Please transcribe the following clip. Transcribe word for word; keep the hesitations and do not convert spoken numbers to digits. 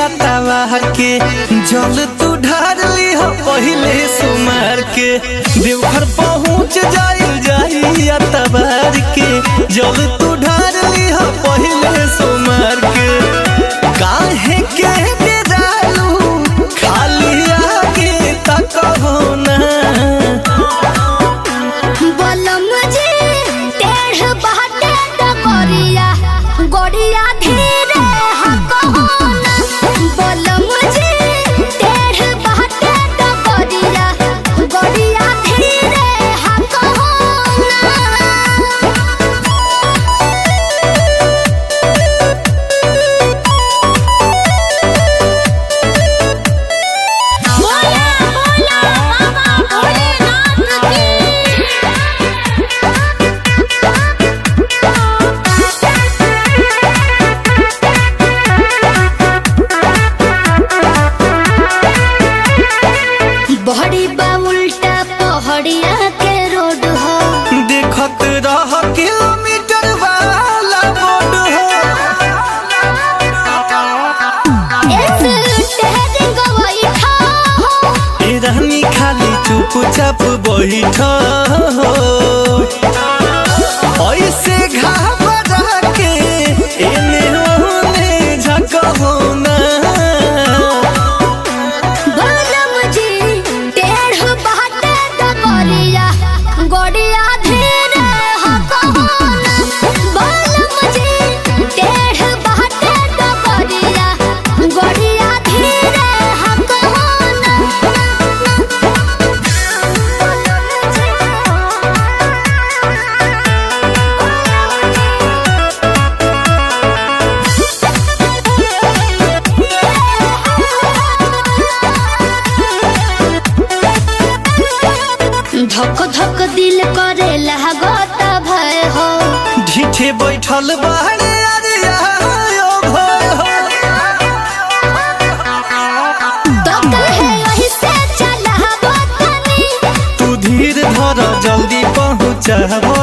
तवा के जल तू ढार ली हो पहले सुमार के देवघर पहुँच जाइल जाई तबार के जल तू ढार ली हो पहले सुमार के काहे के बेदालू खाली आगे तक हो ना बलम जी टेढ़ बहटे डगरिया गोरिया धीरे हकहोना बलम जी टेढ़ बहटे डगरिया गोरिया धीरे हकहोना बोला बोला बाबा भोलेनाथ की बहड़ी बा उल्टा पहाड़िया के रोड हो देखत रह किलोमीटर वाला बोर्ड हो एस टेहरिंग बैठा हो ए रानी खाली चुपचाप बैठ हो ऐसे घाबरा के एने ओने झकहो ना बलम जी टेढ़ बहटे डगरिया गोरिया धीरे हकहोना बलम जी टेढ़ बहटे डगरिया गोरिया धीरे हकहोना धक धक दिल करे लागत भय हो ढीठे बैठल बाहरे अरे आयो भय हो तो कहे यही से चला तनी तू धीर धर जल्दी पहुँचब